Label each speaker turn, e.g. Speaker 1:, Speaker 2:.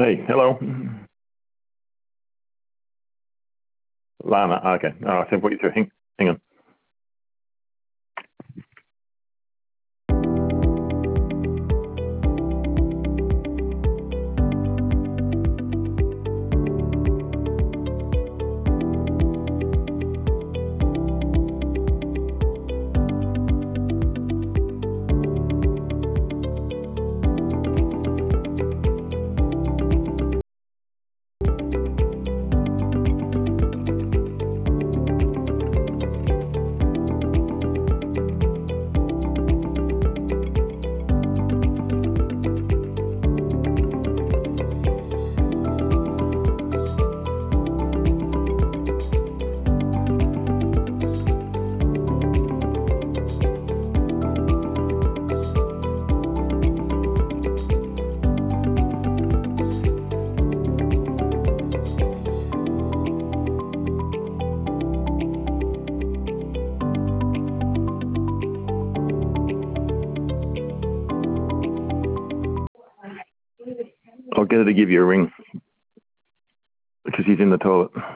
Speaker 1: Hey, hello. Lana, okay. Oh, I said put you through. Hang on. I'll get her to give you a ring because he's in the toilet.